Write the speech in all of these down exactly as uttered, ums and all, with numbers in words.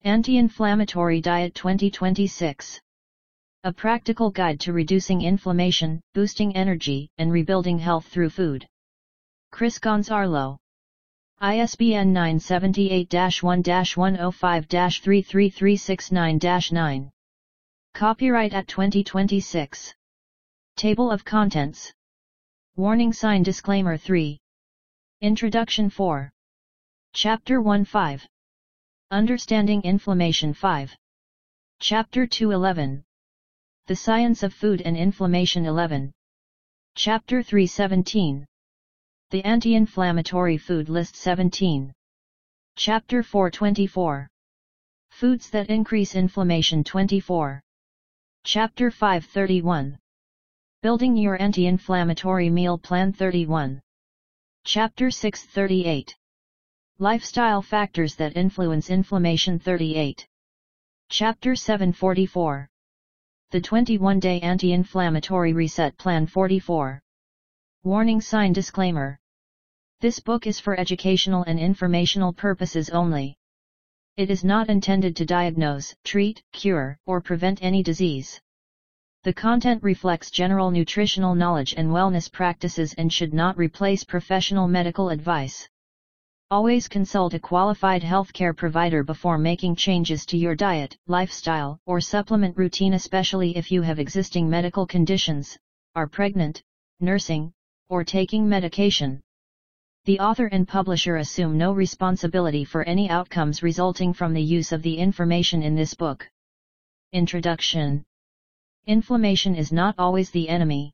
Anti-Inflammatory Diet twenty twenty-six. A practical guide to reducing inflammation, boosting energy, and rebuilding health through food. Chris Gonzalo. I S B N nine seven eight dash one dash one zero five dash three three three six nine dash nine. Copyright at twenty twenty-six. Table of Contents. Warning Sign Disclaimer three. Introduction four. Chapter one five. Understanding Inflammation five. Chapter two eleven. The Science of Food and Inflammation eleven. Chapter three seventeen. The Anti-Inflammatory Food List seventeen. Chapter four twenty-four. Foods that increase inflammation twenty-four. Chapter five thirty-one. Building your anti-inflammatory meal plan thirty-one. Chapter six thirty-eight. Lifestyle factors that influence inflammation thirty-eight. Chapter seven forty-four. The twenty-one day Anti-Inflammatory Reset Plan forty-four. Warning Sign Disclaimer. This book is for educational and informational purposes only. It is not intended to diagnose, treat, cure, or prevent any disease. The content reflects general nutritional knowledge and wellness practices and should not replace professional medical advice. Always consult a qualified healthcare provider before making changes to your diet, lifestyle, or supplement routine, especially if you have existing medical conditions, are pregnant, nursing, or taking medication. The author and publisher assume no responsibility for any outcomes resulting from the use of the information in this book. Introduction. Inflammation is not always the enemy.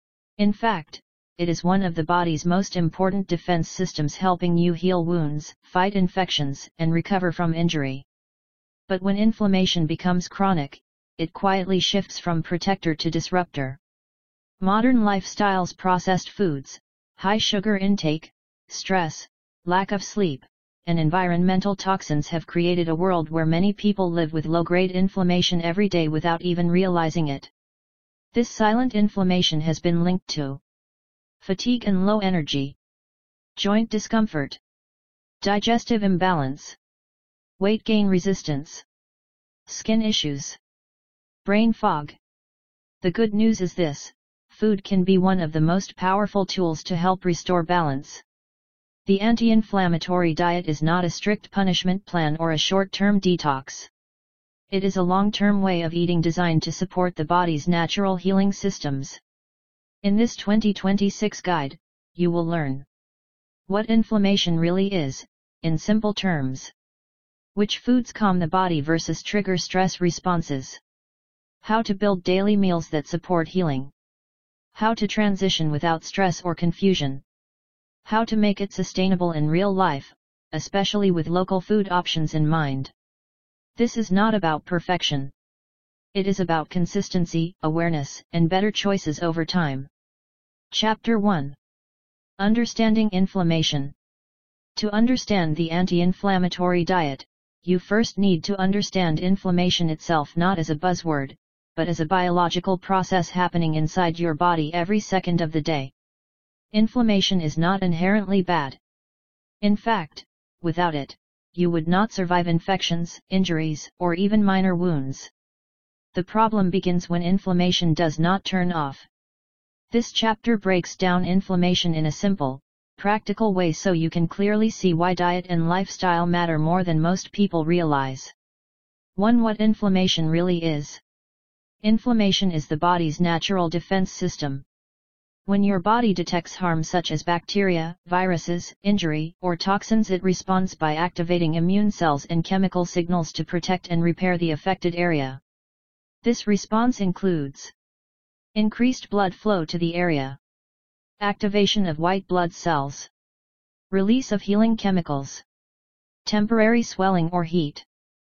In fact, it is one of the body's most important defense systems, helping you heal wounds, fight infections, and recover from injury. But when inflammation becomes chronic, it quietly shifts from protector to disruptor. Modern lifestyles, processed foods, high sugar intake, stress, lack of sleep, and environmental toxins have created a world where many people live with low-grade inflammation every day without even realizing it. This silent inflammation has been linked to fatigue and low energy, joint discomfort, digestive imbalance, weight gain resistance, skin issues, brain fog. The good news is this: food can be one of the most powerful tools to help restore balance. The anti-inflammatory diet is not a strict punishment plan or a short-term detox. It is a long-term way of eating designed to support the body's natural healing systems. In this twenty twenty-six guide, you will learn what inflammation really is, in simple terms. Which foods calm the body versus trigger stress responses. How to build daily meals that support healing. How to transition without stress or confusion. How to make it sustainable in real life, especially with local food options in mind. This is not about perfection. It is about consistency, awareness, and better choices over time. Chapter one. Understanding Inflammation. To understand the anti-inflammatory diet, you first need to understand inflammation itself, not as a buzzword, but as a biological process happening inside your body every second of the day. Inflammation is not inherently bad. In fact, without it, you would not survive infections, injuries, or even minor wounds. The problem begins when inflammation does not turn off. This chapter breaks down inflammation in a simple, practical way so you can clearly see why diet and lifestyle matter more than most people realize. one. What inflammation really is. Inflammation is the body's natural defense system. When your body detects harm such as bacteria, viruses, injury, or toxins, it responds by activating immune cells and chemical signals to protect and repair the affected area. This response includes increased blood flow to the area, activation of white blood cells, release of healing chemicals, temporary swelling or heat.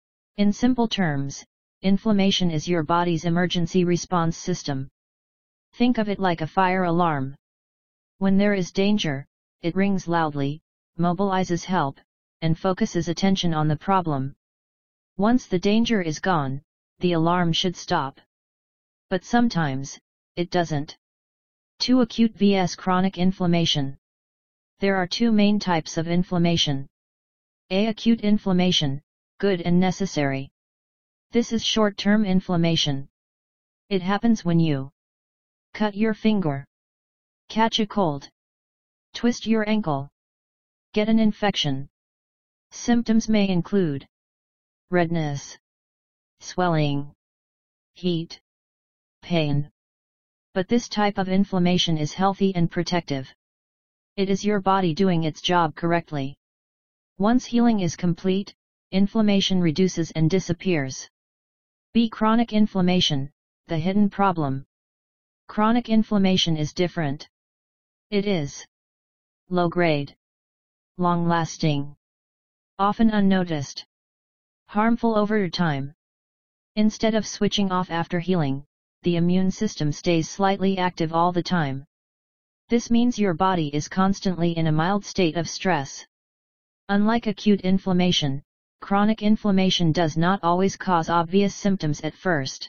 In simple terms, inflammation is your body's emergency response system. Think of it like a fire alarm. When there is danger, it rings loudly, mobilizes help, and focuses attention on the problem. Once the danger is gone, the alarm should stop. But sometimes, it doesn't. two. Acute versus chronic inflammation. There are two main types of inflammation. A. Acute inflammation, good and necessary. This is short-term inflammation. It happens when you cut your finger, catch a cold, twist your ankle, get an infection. Symptoms may include redness, swelling, heat, pain. But this type of inflammation is healthy and protective. It is your body doing its job correctly. Once healing is complete, inflammation reduces and disappears. B. Chronic inflammation, the hidden problem. Chronic inflammation is different. It is low-grade, long-lasting, often unnoticed, harmful over time. Instead of switching off after healing, the immune system stays slightly active all the time. This means your body is constantly in a mild state of stress. Unlike acute inflammation, chronic inflammation does not always cause obvious symptoms at first.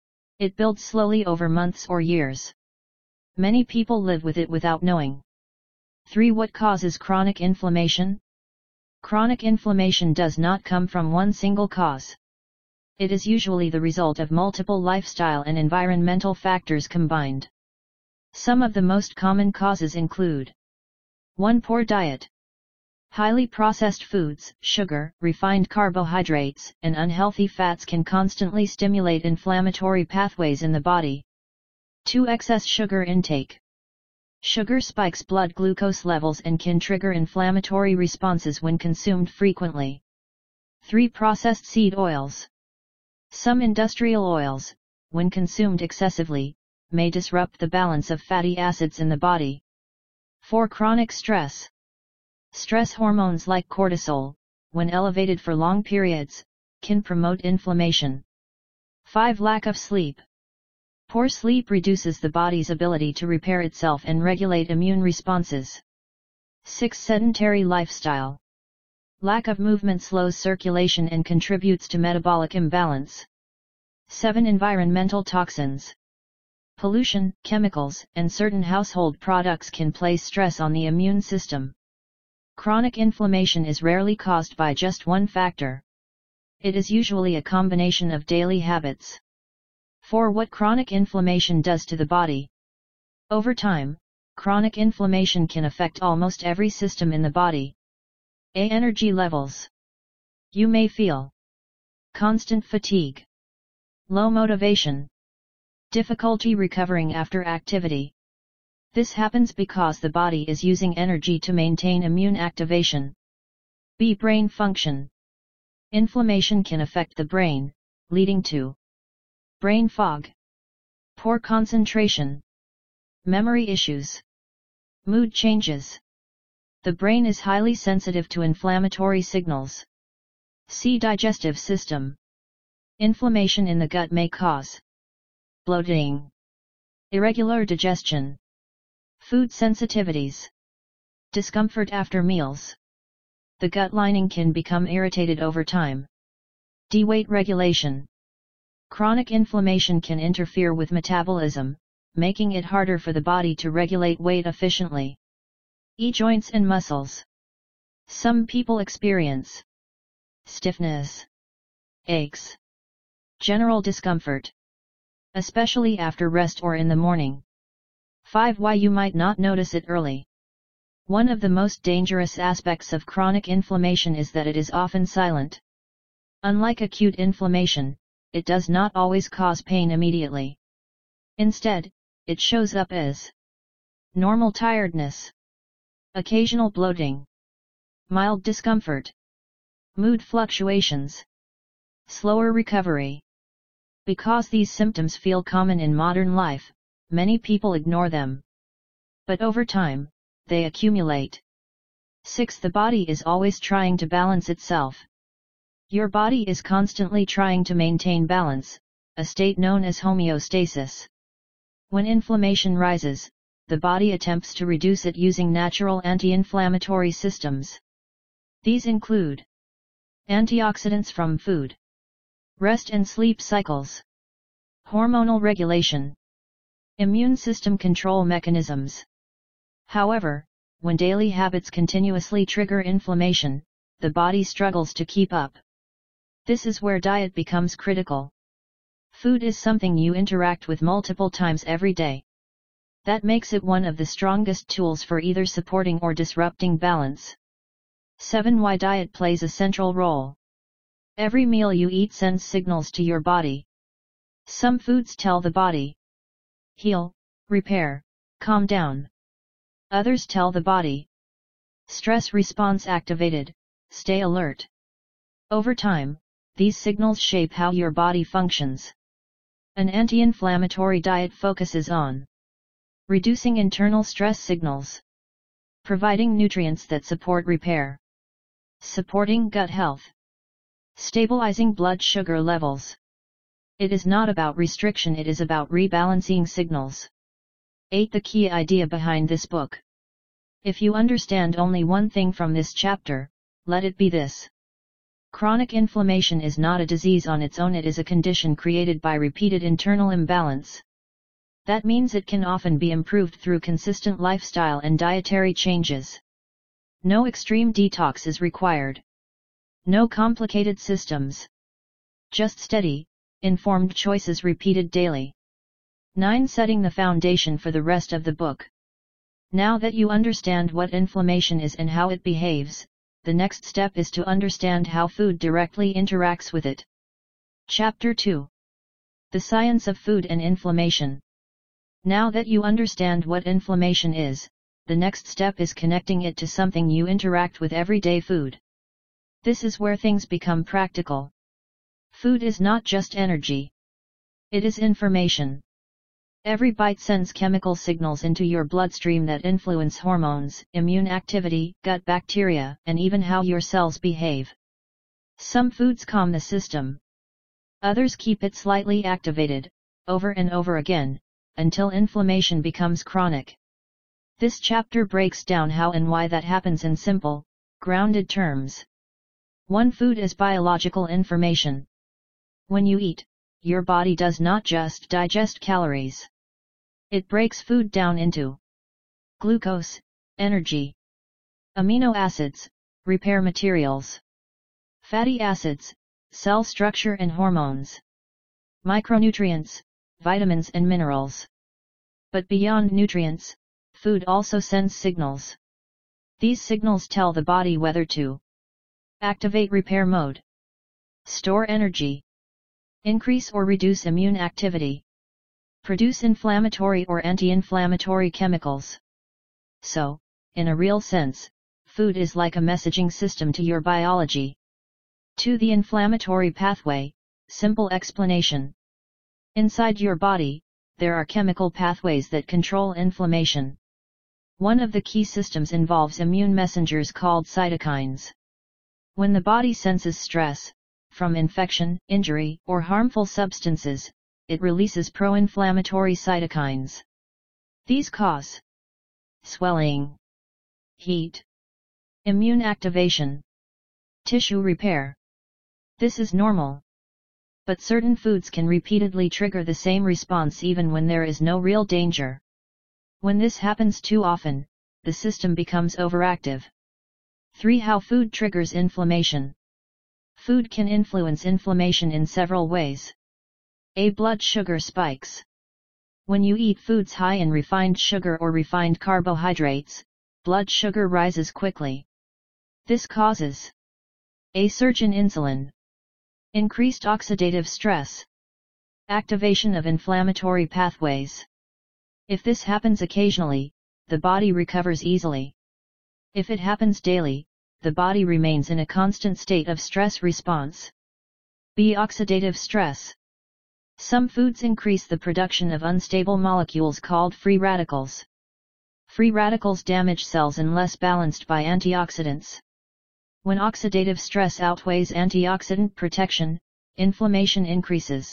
It builds slowly over months or years. Many people live with it without knowing. three. What causes chronic inflammation? Chronic inflammation does not come from one single cause. It is usually the result of multiple lifestyle and environmental factors combined. Some of the most common causes include one. Poor diet. Highly processed foods, sugar, refined carbohydrates, and unhealthy fats can constantly stimulate inflammatory pathways in the body. two. Excess sugar intake. Sugar spikes blood glucose levels and can trigger inflammatory responses when consumed frequently. three. Processed seed oils. Some industrial oils, when consumed excessively, may disrupt the balance of fatty acids in the body. four. Chronic stress. Stress hormones like cortisol, when elevated for long periods, can promote inflammation. five. Lack of sleep. Poor sleep reduces the body's ability to repair itself and regulate immune responses. six. Sedentary lifestyle. Lack of movement slows circulation and contributes to metabolic imbalance. seven. Environmental toxins. Pollution, chemicals, and certain household products can place stress on the immune system. Chronic inflammation is rarely caused by just one factor. It is usually a combination of daily habits. four. What chronic inflammation does to the body. Over time, chronic inflammation can affect almost every system in the body. A. Energy levels. You may feel constant fatigue, low motivation, difficulty recovering after activity. This happens because the body is using energy to maintain immune activation. B. Brain function. Inflammation can affect the brain, leading to brain fog, poor concentration, memory issues, mood changes. The brain is highly sensitive to inflammatory signals. C. Digestive system. Inflammation in the gut may cause bloating, irregular digestion, food sensitivities, discomfort after meals. The gut lining can become irritated over time. D. Weight regulation. Chronic inflammation can interfere with metabolism, making it harder for the body to regulate weight efficiently. E. Joints and muscles. Some people experience stiffness, aches, general discomfort, especially after rest or in the morning. five. Why you might not notice it early. One of the most dangerous aspects of chronic inflammation is that it is often silent. Unlike acute inflammation, it does not always cause pain immediately. Instead, it shows up as normal tiredness, occasional bloating, mild discomfort, mood fluctuations, slower recovery. Because these symptoms feel common in modern life, many people ignore them. But over time, they accumulate. six. The body is always trying to balance itself. Your body is constantly trying to maintain balance, a state known as homeostasis. When inflammation rises, the body attempts to reduce it using natural anti-inflammatory systems. These include antioxidants from food, rest and sleep cycles, hormonal regulation, immune system control mechanisms. However, when daily habits continuously trigger inflammation, the body struggles to keep up. This is where diet becomes critical. Food is something you interact with multiple times every day. That makes it one of the strongest tools for either supporting or disrupting balance. seven Why diet plays a central role. Every meal you eat sends signals to your body. Some foods tell the body, heal, repair, calm down. Others tell the body, stress response activated, stay alert. Over time, these signals shape how your body functions. An anti-inflammatory diet focuses on reducing internal stress signals, providing nutrients that support repair, supporting gut health, stabilizing blood sugar levels. It is not about restriction, it is about rebalancing signals. eight The key idea behind this book. If you understand only one thing from this chapter, let it be this. Chronic inflammation is not a disease on its own, it is a condition created by repeated internal imbalance. That means it can often be improved through consistent lifestyle and dietary changes. No extreme detox is required. No complicated systems. Just steady, informed choices repeated daily. nine Setting the foundation for the rest of the book. Now that you understand what inflammation is and how it behaves, the next step is to understand how food directly interacts with it. Chapter two. The Science of Food and Inflammation. Now that you understand what inflammation is, the next step is connecting it to something you interact with everyday food. This is where things become practical. Food is not just energy. It is information. Every bite sends chemical signals into your bloodstream that influence hormones, immune activity, gut bacteria, and even how your cells behave. Some foods calm the system. Others keep it slightly activated, over and over again, until inflammation becomes chronic. This chapter breaks down how and why that happens in simple, grounded terms. one Food is biological information. When you eat, your body does not just digest calories. It breaks food down into glucose, energy, amino acids, repair materials, fatty acids, cell structure and hormones, micronutrients, vitamins and minerals. But beyond nutrients, food also sends signals. These signals tell the body whether to activate repair mode, store energy, increase or reduce immune activity, produce inflammatory or anti-inflammatory chemicals. So, in a real sense, food is like a messaging system to your biology. two The inflammatory pathway, simple explanation. Inside your body, there are chemical pathways that control inflammation. One of the key systems involves immune messengers called cytokines. When the body senses stress, from infection, injury, or harmful substances, it releases pro-inflammatory cytokines. These cause swelling, heat, immune activation, tissue repair. This is normal. But certain foods can repeatedly trigger the same response even when there is no real danger. When this happens too often, the system becomes overactive. three How food triggers inflammation. Food can influence inflammation in several ways. A. Blood sugar spikes. When you eat foods high in refined sugar or refined carbohydrates, blood sugar rises quickly. This causes a surge in insulin, increased oxidative stress, activation of inflammatory pathways. If this happens occasionally, the body recovers easily. If it happens daily, the body remains in a constant state of stress response. B. Oxidative stress. Some foods increase the production of unstable molecules called free radicals. Free radicals damage cells unless balanced by antioxidants. When oxidative stress outweighs antioxidant protection, inflammation increases.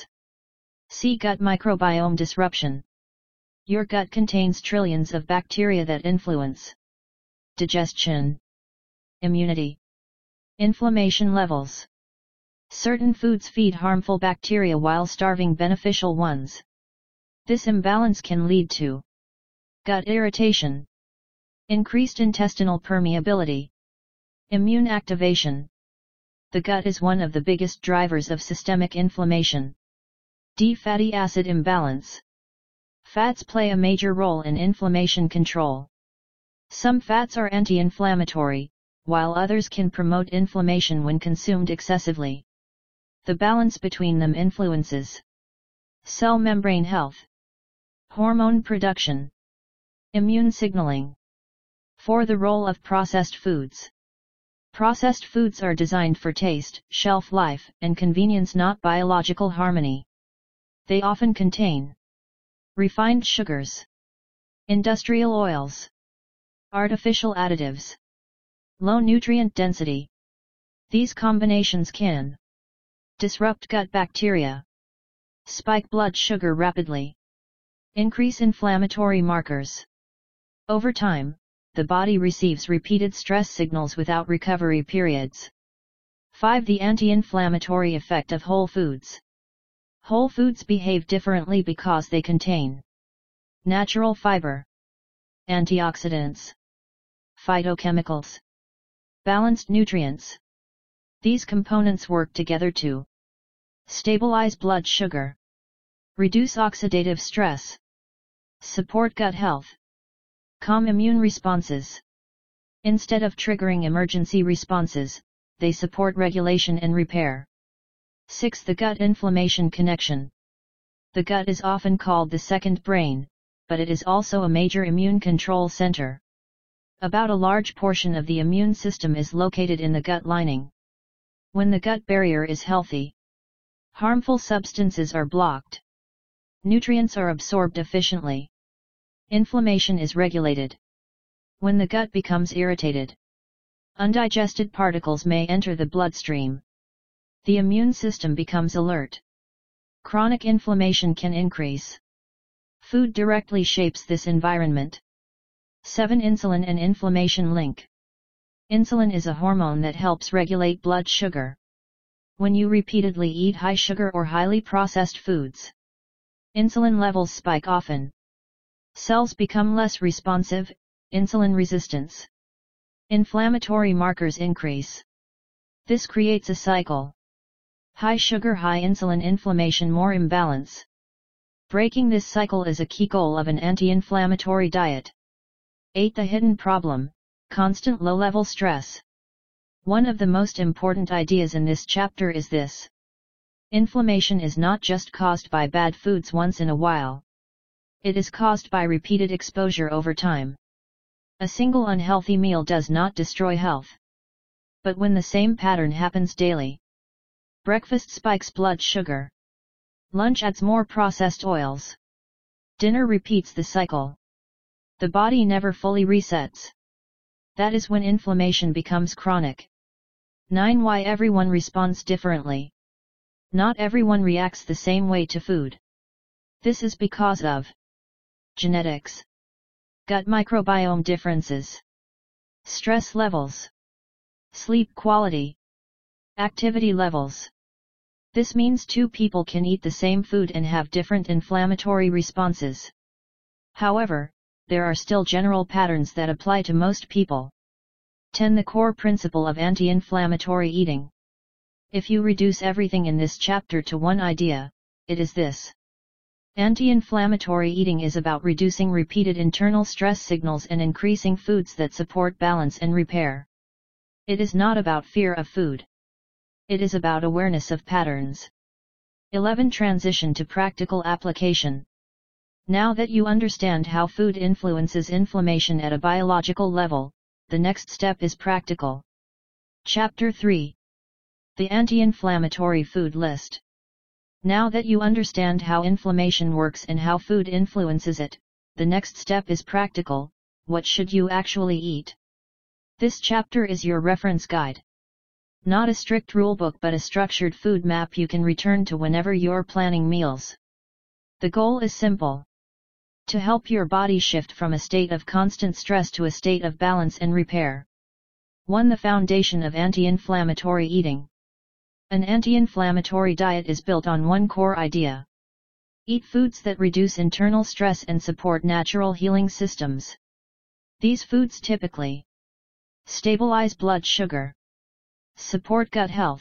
C. Gut microbiome disruption. Your gut contains trillions of bacteria that influence digestion, immunity, inflammation levels. Certain foods feed harmful bacteria while starving beneficial ones. This imbalance can lead to gut irritation, increased intestinal permeability, immune activation. The gut is one of the biggest drivers of systemic inflammation. D. Fatty acid imbalance. Fats play a major role in inflammation control. Some fats are anti-inflammatory, while others can promote inflammation when consumed excessively. The balance between them influences cell membrane health, hormone production, immune signaling. four. The role of processed foods. Processed foods are designed for taste, shelf life, and convenience, not biological harmony. They often contain refined sugars, industrial oils, artificial additives, low nutrient density. These combinations can disrupt gut bacteria, spike blood sugar rapidly, increase inflammatory markers. Over time, the body receives repeated stress signals without recovery periods. five. The anti-inflammatory effect of whole foods. Whole foods behave differently because they contain natural fiber, antioxidants, phytochemicals, balanced nutrients. These components work together to stabilize blood sugar, reduce oxidative stress, support gut health, calm immune responses. Instead of triggering emergency responses, they support regulation and repair. six. The gut inflammation connection. The gut is often called the second brain, but it is also a major immune control center. About a large portion of the immune system is located in the gut lining. When the gut barrier is healthy, harmful substances are blocked. Nutrients are absorbed efficiently. Inflammation is regulated. When the gut becomes irritated, undigested particles may enter the bloodstream. The immune system becomes alert. Chronic inflammation can increase. Food directly shapes this environment. seven. Insulin and inflammation link. Insulin is a hormone that helps regulate blood sugar. When you repeatedly eat high sugar or highly processed foods, insulin levels spike often. Cells become less responsive, insulin resistance. Inflammatory markers increase. This creates a cycle. High sugar, high insulin, inflammation, more imbalance. Breaking this cycle is a key goal of an anti-inflammatory diet. eight. The hidden problem, constant low-level stress. One of the most important ideas in this chapter is this. Inflammation is not just caused by bad foods once in a while. It is caused by repeated exposure over time. A single unhealthy meal does not destroy health. But when the same pattern happens daily, breakfast spikes blood sugar. Lunch adds more processed oils. Dinner repeats the cycle. The body never fully resets. That is when inflammation becomes chronic. nine. Why everyone responds differently. Not everyone reacts the same way to food. This is because of genetics, gut microbiome differences, stress levels, sleep quality, activity levels. This means two people can eat the same food and have different inflammatory responses. However, there are still general patterns that apply to most people. ten. The core principle of anti-inflammatory eating. If you reduce everything in this chapter to one idea, it is this. Anti-inflammatory eating is about reducing repeated internal stress signals and increasing foods that support balance and repair. It is not about fear of food. It is about awareness of patterns. eleven. Transition to practical application. Now that you understand how food influences inflammation at a biological level, the next step is practical. Chapter three. The anti-inflammatory food list. Now that you understand how inflammation works and how food influences it, the next step is practical. What should you actually eat? This chapter is your reference guide. Not a strict rulebook but a structured food map you can return to whenever you're planning meals. The goal is simple. To help your body shift from a state of constant stress to a state of balance and repair. one. The foundation of anti-inflammatory eating. An anti-inflammatory diet is built on one core idea. Eat foods that reduce internal stress and support natural healing systems. These foods typically stabilize blood sugar, Support gut health.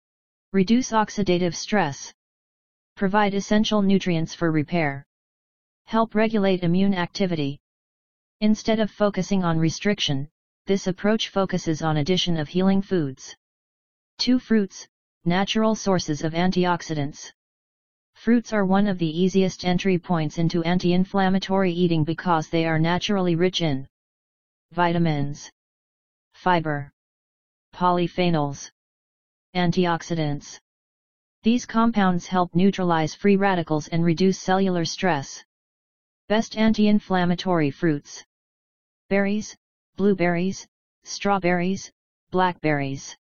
Reduce oxidative stress. Provide essential nutrients for repair. Help regulate immune activity. Instead of focusing on restriction, this approach focuses on addition of healing foods. two Fruits, natural sources of antioxidants. Fruits are one of the easiest entry points into anti-inflammatory eating because they are naturally rich in vitamins, fiber, polyphenols, antioxidants. These compounds help neutralize free radicals and reduce cellular stress. Best anti-inflammatory fruits: berries, blueberries, strawberries, blackberries,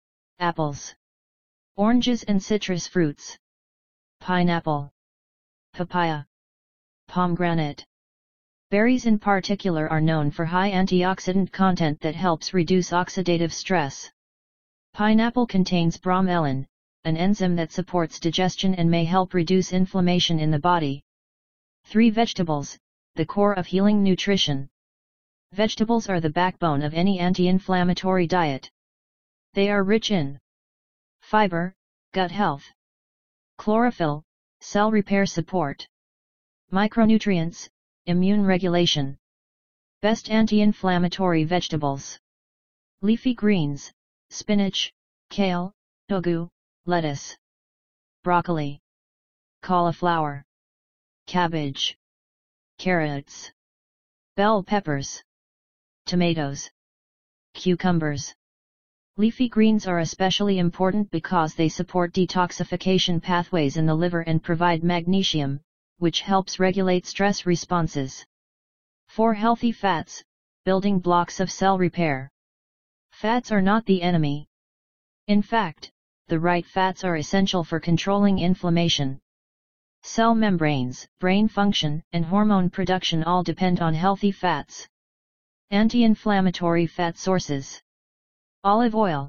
apples, oranges and citrus fruits, pineapple, papaya, pomegranate. Berries in particular are known for high antioxidant content that helps reduce oxidative stress. Pineapple contains bromelain, an enzyme that supports digestion and may help reduce inflammation in the body. three Vegetables, the core of healing nutrition. Vegetables are the backbone of any anti-inflammatory diet. They are rich in fiber, gut health, chlorophyll, cell repair support, micronutrients, immune regulation. Best anti-inflammatory vegetables: leafy greens, spinach, kale, togu, lettuce, broccoli, cauliflower, cabbage, carrots, bell peppers, tomatoes, cucumbers. Leafy greens are especially important because they support detoxification pathways in the liver and provide magnesium, which helps regulate stress responses. four Healthy fats, building blocks of cell repair. Fats are not the enemy. In fact, the right fats are essential for controlling inflammation. Cell membranes, brain function, and hormone production all depend on healthy fats. Anti-inflammatory fat sources: olive oil,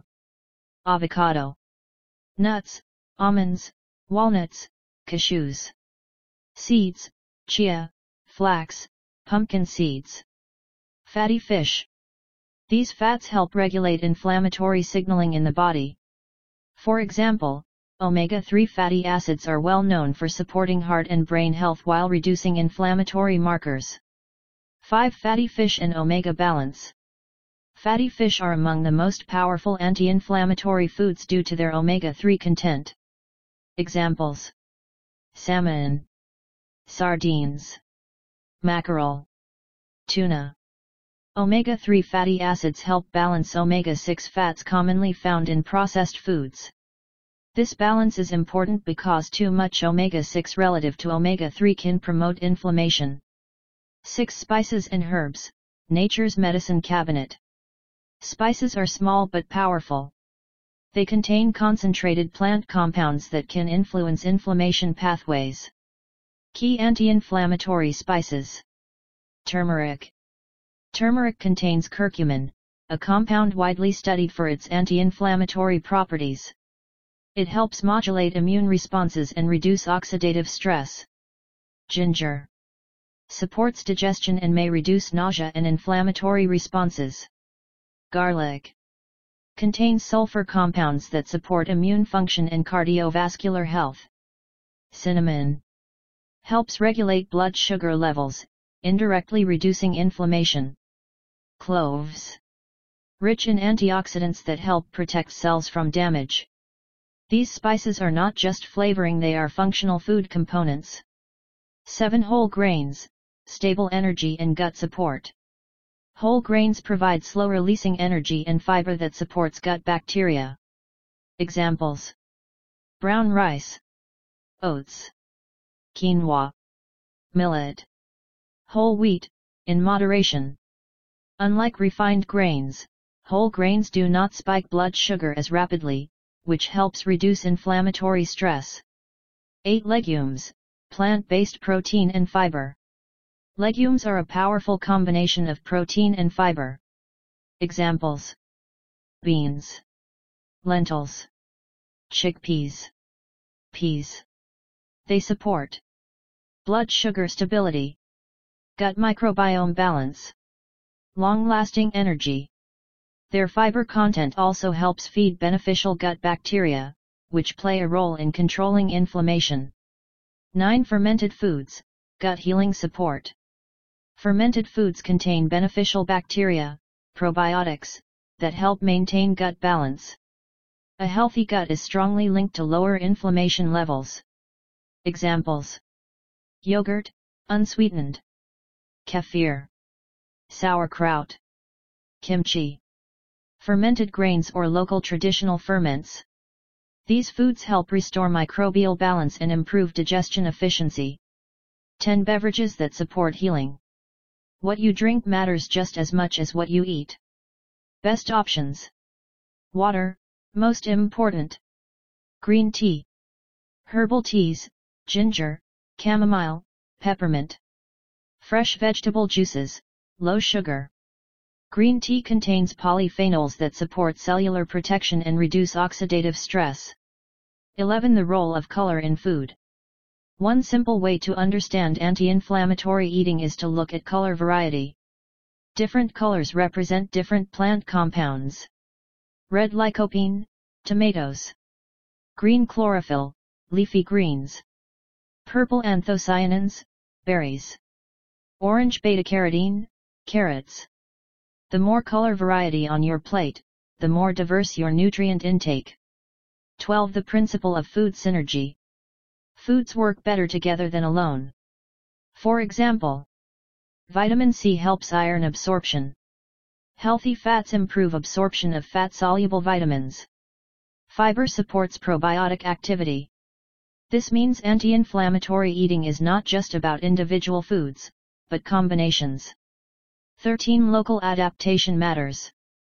avocado, nuts, almonds, walnuts, cashews, seeds, chia, flax, pumpkin seeds. Fatty fish. These fats help regulate inflammatory signaling in the body. For example, omega three fatty acids are well known for supporting heart and brain health while reducing inflammatory markers. five Fatty fish and omega balance. Fatty fish are among the most powerful anti-inflammatory foods due to their omega three content. Examples: salmon, sardines, mackerel, tuna. omega three fatty acids help balance omega six fats commonly found in processed foods. This balance is important because too much omega six relative to omega three can promote inflammation. six Spices and herbs, nature's medicine cabinet. Spices are small but powerful. They contain concentrated plant compounds that can influence inflammation pathways. Key anti-inflammatory spices: turmeric. Turmeric contains curcumin, a compound widely studied for its anti-inflammatory properties. It helps modulate immune responses and reduce oxidative stress. Ginger. Supports digestion and may reduce nausea and inflammatory responses. Garlic. Contains sulfur compounds that support immune function and cardiovascular health. Cinnamon. Helps regulate blood sugar levels, indirectly reducing inflammation. Cloves. Rich in antioxidants that help protect cells from damage. These spices are not just flavoring, they are functional food components. seven Whole grains, stable energy and gut support. Whole grains provide slow-releasing energy and fiber that supports gut bacteria. Examples: brown rice, oats, quinoa, millet. Whole wheat, in moderation. Unlike refined grains, whole grains do not spike blood sugar as rapidly, which helps reduce inflammatory stress. eight Legumes, plant-based protein and fiber. Legumes are a powerful combination of protein and fiber. Examples: beans, lentils, chickpeas, peas. They support blood sugar stability, gut microbiome balance, long-lasting energy. Their fiber content also helps feed beneficial gut bacteria, which play a role in controlling inflammation. nine Fermented foods, gut healing support. Fermented foods contain beneficial bacteria, probiotics, that help maintain gut balance. A healthy gut is strongly linked to lower inflammation levels. Examples: yogurt, unsweetened; kefir; sauerkraut; kimchi; fermented grains or local traditional ferments. These foods help restore microbial balance and improve digestion efficiency. ten Beverages that support healing. What you drink matters just as much as what you eat. Best options: water, most important; green tea; herbal teas, ginger, chamomile, peppermint; fresh vegetable juices, low sugar. Green tea contains polyphenols that support cellular protection and reduce oxidative stress. eleven The role of color in food. One simple way to understand anti-inflammatory eating is to look at color variety. Different colors represent different plant compounds. Red lycopene, tomatoes; green chlorophyll, leafy greens; purple anthocyanins, berries; orange beta-carotene, carrots. The more color variety on your plate, the more diverse your nutrient intake. twelve The principle of food synergy. Foods work better together than alone. For example, vitamin C helps iron absorption. Healthy fats improve absorption of fat-soluble vitamins. Fiber supports probiotic activity. This means anti-inflammatory eating is not just about individual foods, but combinations. thirteen Local adaptation matters.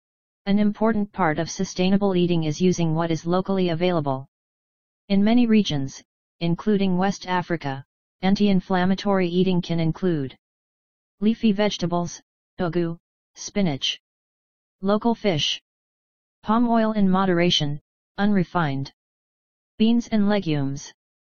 An important part of sustainable eating is using what is locally available. In many regions, including West Africa, anti-inflammatory eating can include leafy vegetables, ugu, spinach; local fish; palm oil in moderation, unrefined; beans and legumes;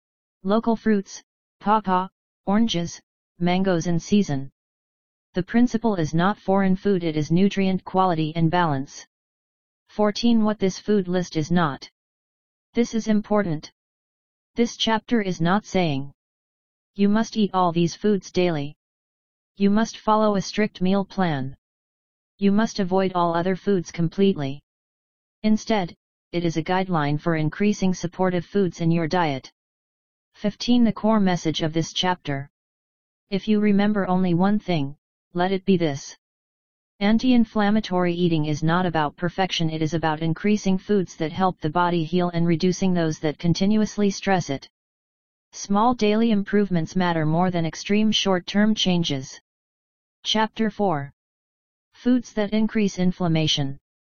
local fruits, pawpaw, oranges, mangoes in season. The principle is not foreign food, it is nutrient quality and balance. fourteen What this food list is not. This is important. This chapter is not saying you must eat all these foods daily. You must follow a strict meal plan. You must avoid all other foods completely. Instead, it is a guideline for increasing supportive foods in your diet. fifteen The core message of this chapter. If you remember only one thing, let it be this. Anti-inflammatory eating is not about perfection, it is about increasing foods that help the body heal and reducing those that continuously stress it. Small daily improvements matter more than extreme short-term changes. Chapter four. Foods that increase inflammation.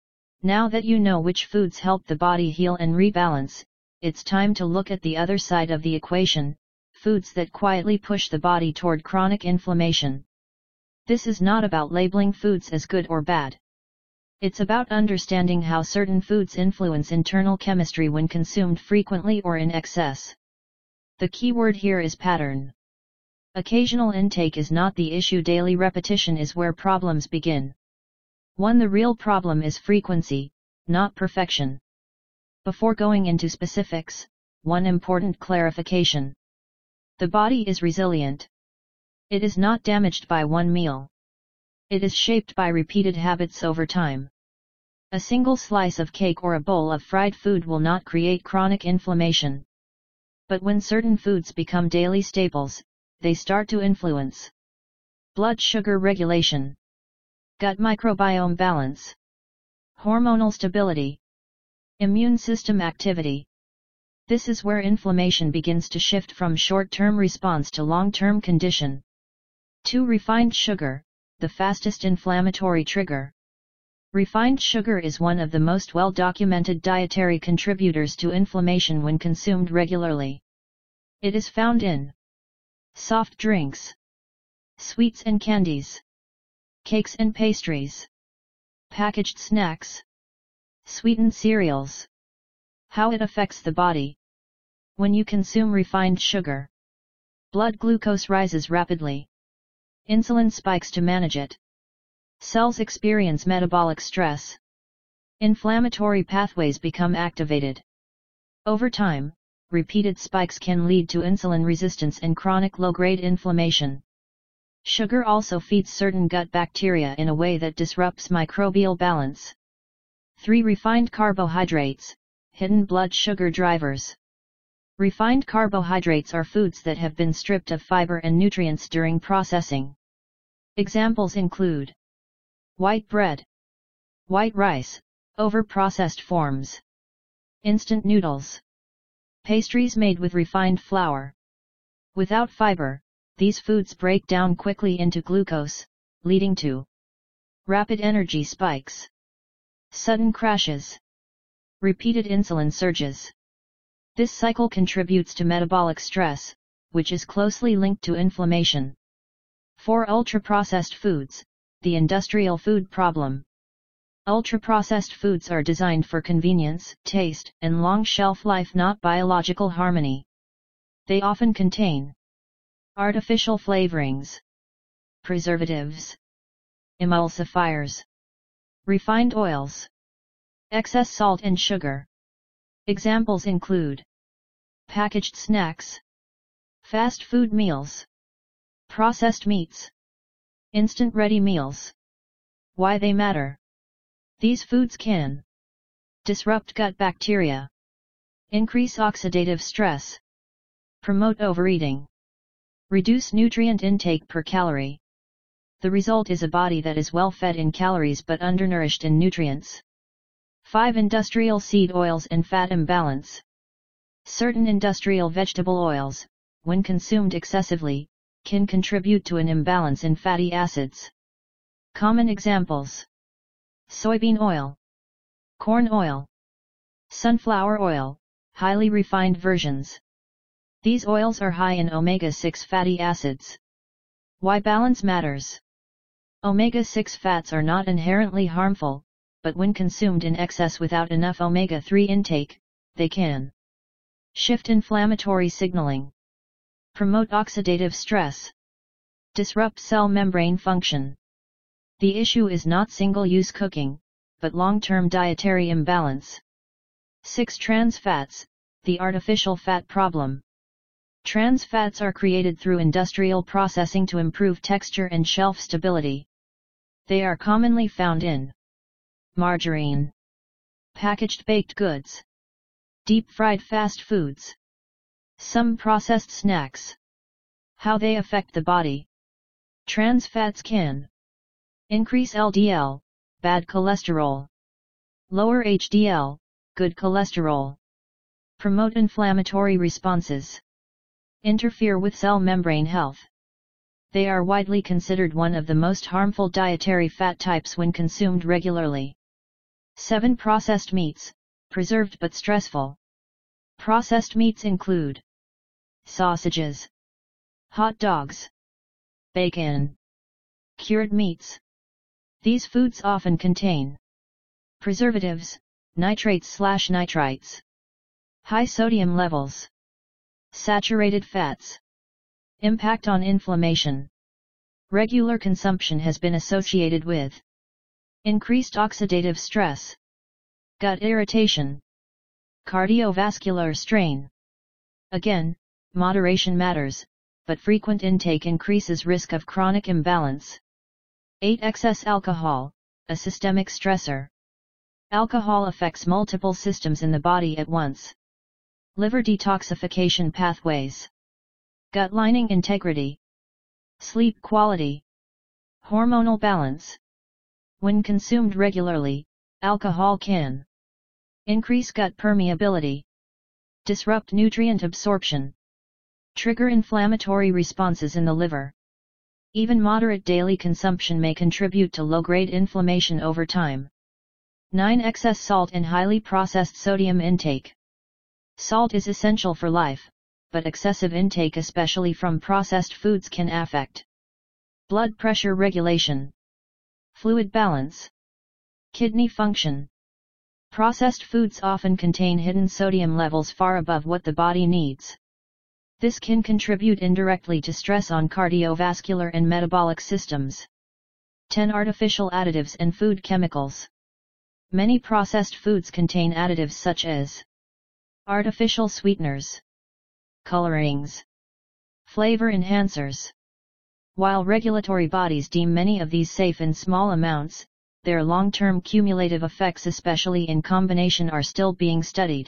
Now that you know which foods help the body heal and rebalance, it's time to look at the other side of the equation, foods that quietly push the body toward chronic inflammation. This is not about labeling foods as good or bad. It's about understanding how certain foods influence internal chemistry when consumed frequently or in excess. The key word here is pattern. Occasional intake is not the issue, daily repetition is where problems begin. one The real problem is frequency, not perfection. Before going into specifics, one important clarification. The body is resilient. It is not damaged by one meal. It is shaped by repeated habits over time. A single slice of cake or a bowl of fried food will not create chronic inflammation. But when certain foods become daily staples, they start to influence blood sugar regulation, gut microbiome balance, hormonal stability, immune system activity. This is where inflammation begins to shift from short-term response to long-term condition. two Refined sugar, the fastest inflammatory trigger. Refined sugar is one of the most well-documented dietary contributors to inflammation when consumed regularly. It is found in soft drinks, sweets and candies, cakes and pastries, packaged snacks, sweetened cereals. How it affects the body. When you consume refined sugar, blood glucose rises rapidly. Insulin spikes to manage it. Cells experience metabolic stress. Inflammatory pathways become activated. Over time, repeated spikes can lead to insulin resistance and chronic low-grade inflammation. Sugar also feeds certain gut bacteria in a way that disrupts microbial balance. three. Refined carbohydrates, hidden blood sugar drivers. Refined carbohydrates are foods that have been stripped of fiber and nutrients during processing. Examples include white bread, white rice, over-processed forms, instant noodles, pastries made with refined flour. Without fiber, these foods break down quickly into glucose, leading to rapid energy spikes, sudden crashes, repeated insulin surges. This cycle contributes to metabolic stress, which is closely linked to inflammation. four. Ultra-processed foods, the industrial food problem. Ultra-processed foods are designed for convenience, taste, and long shelf life, not biological harmony. They often contain artificial flavorings, preservatives, emulsifiers, refined oils, excess salt and sugar. Examples include packaged snacks, fast food meals, processed meats, instant ready meals. Why they matter? These foods can disrupt gut bacteria, increase oxidative stress, promote overeating, reduce nutrient intake per calorie. The result is a body that is well fed in calories but undernourished in nutrients. five. Industrial seed oils and fat imbalance. Certain industrial vegetable oils, when consumed excessively, can contribute to an imbalance in fatty acids. Common examples: soybean oil, corn oil, sunflower oil, highly refined versions. These oils are high in omega six fatty acids. Why balance matters? omega six fats are not inherently harmful, but when consumed in excess without enough omega three intake, they can shift inflammatory signaling, promote oxidative stress, disrupt cell membrane function. The issue is not single-use cooking, but long-term dietary imbalance. six. Trans fats, the artificial fat problem. Trans fats are created through industrial processing to improve texture and shelf stability. They are commonly found in margarine, packaged baked goods, deep-fried fast foods, some processed snacks. How they affect the body. Trans fats can increase L D L, bad cholesterol, lower H D L, good cholesterol, promote inflammatory responses, interfere with cell membrane health. They are widely considered one of the most harmful dietary fat types when consumed regularly. seven. Processed meats, preserved but stressful. Processed meats include sausages, hot dogs, bacon, cured meats. These foods often contain preservatives, nitrates/nitrites, high sodium levels, saturated fats. Impact on inflammation. Regular consumption has been associated with increased oxidative stress, gut irritation, cardiovascular strain. Again, moderation matters, but frequent intake increases risk of chronic imbalance. eight. Excess alcohol, a systemic stressor. Alcohol affects multiple systems in the body at once. Liver detoxification pathways, gut lining integrity, sleep quality, hormonal balance. When consumed regularly, alcohol can increase gut permeability, disrupt nutrient absorption, trigger inflammatory responses in the liver. Even moderate daily consumption may contribute to low-grade inflammation over time. nine. Excess salt and highly processed sodium intake. Salt is essential for life, but excessive intake, especially from processed foods, can affect blood pressure regulation, fluid balance, kidney function. Processed foods often contain hidden sodium levels far above what the body needs. This can contribute indirectly to stress on cardiovascular and metabolic systems. ten. Artificial additives and food chemicals. Many processed foods contain additives such as artificial sweeteners, colorings, flavor enhancers. While regulatory bodies deem many of these safe in small amounts, their long-term cumulative effects, especially in combination, are still being studied.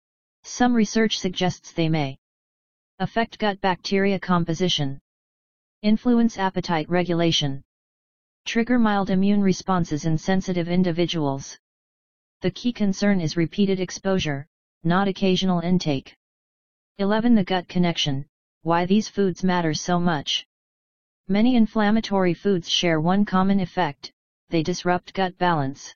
Some research suggests they may affect gut bacteria composition, influence appetite regulation, trigger mild immune responses in sensitive individuals. The key concern is repeated exposure, not occasional intake. eleven The gut connection, why these foods matter so much. Many inflammatory foods share one common effect: they disrupt gut balance.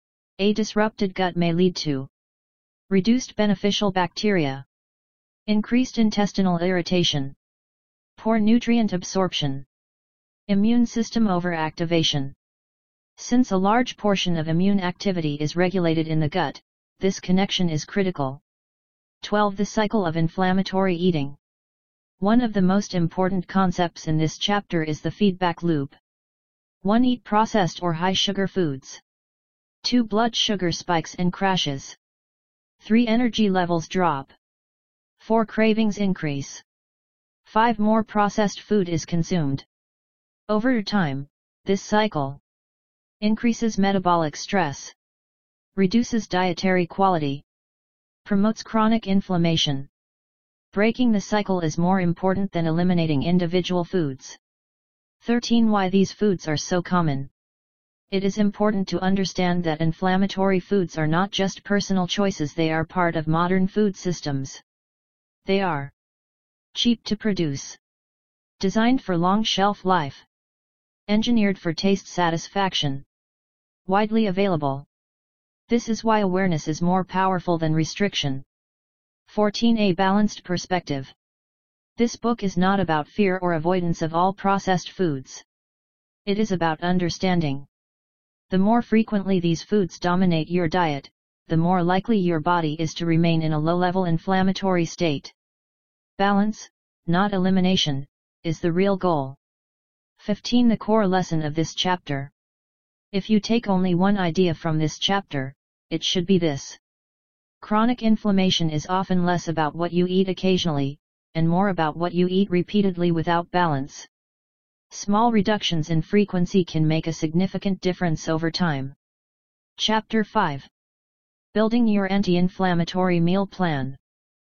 A disrupted gut may lead to reduced beneficial bacteria, increased intestinal irritation, poor nutrient absorption, immune system overactivation. Since a large portion of immune activity is regulated in the gut, this connection is critical. twelve The cycle of inflammatory eating. One of the most important concepts in this chapter is the feedback loop. one Eat processed or high-sugar foods. two Blood sugar spikes and crashes. three Energy levels drop. four Cravings increase. five More processed food is consumed. Over time, this cycle increases metabolic stress, reduces dietary quality, promotes chronic inflammation. Breaking the cycle is more important than eliminating individual foods. thirteen Why these foods are so common. It is important to understand that inflammatory foods are not just personal choices, they are part of modern food systems. They are cheap to produce, designed for long shelf life, engineered for taste satisfaction, widely available. This is why awareness is more powerful than restriction. fourteen A balanced perspective. This book is not about fear or avoidance of all processed foods. It is about understanding. The more frequently these foods dominate your diet, the more likely your body is to remain in a low-level inflammatory state. Balance, not elimination, is the real goal. fifteen The core lesson of this chapter. If you take only one idea from this chapter, it should be this. Chronic inflammation is often less about what you eat occasionally, and more about what you eat repeatedly without balance. Small reductions in frequency can make a significant difference over time. Chapter five. Building your anti-inflammatory meal plan.